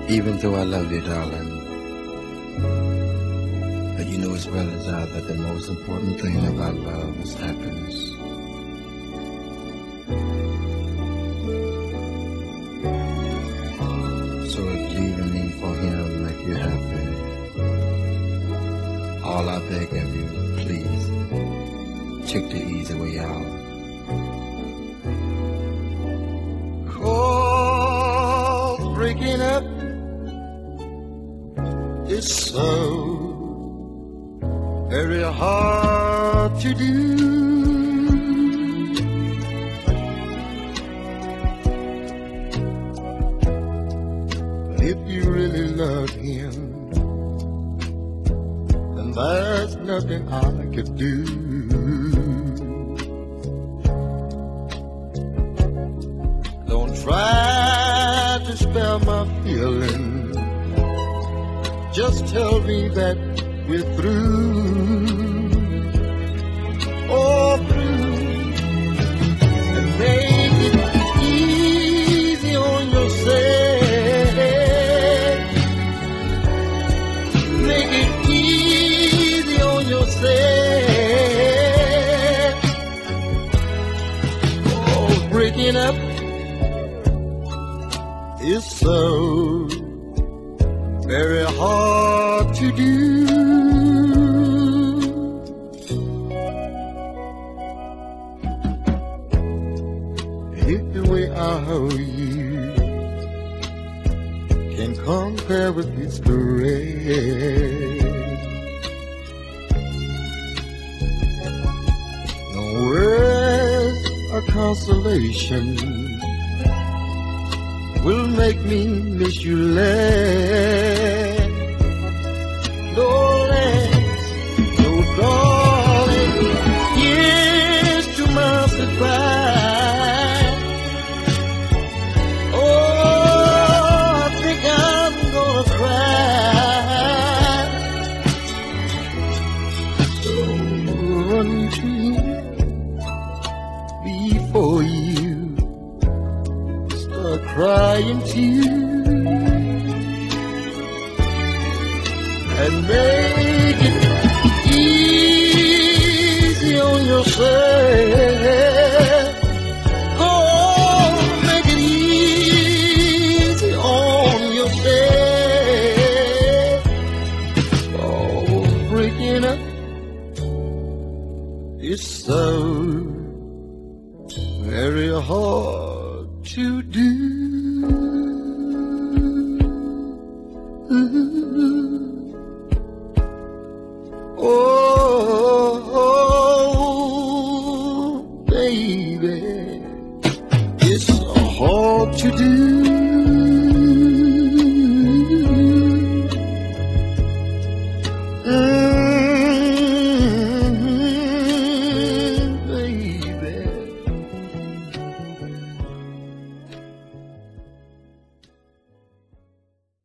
Even though I love you, darling, but you know as well as I that the most important thing about love is happiness. So if leaving me for him make you happy, all I beg of you, please, take the easy way out. Oh, breaking up is so very hard to do. But if you really love him, then there's nothing I could do. Don't try to spare my feelings. Just tell me that we're through, oh through, and make it easy on yourself. Make it easy on yourself. Oh, breaking up is so very hard to do. If the way I hold you can compare with his grace, no words of consolation will make me miss you less. No less, no darling, here's to my surprise. Oh, I think I'm gonna cry. So run to him before you start crying tears. And make it easy on yourself. Oh, make it easy on yourself. Oh, breaking up is so very hard to do.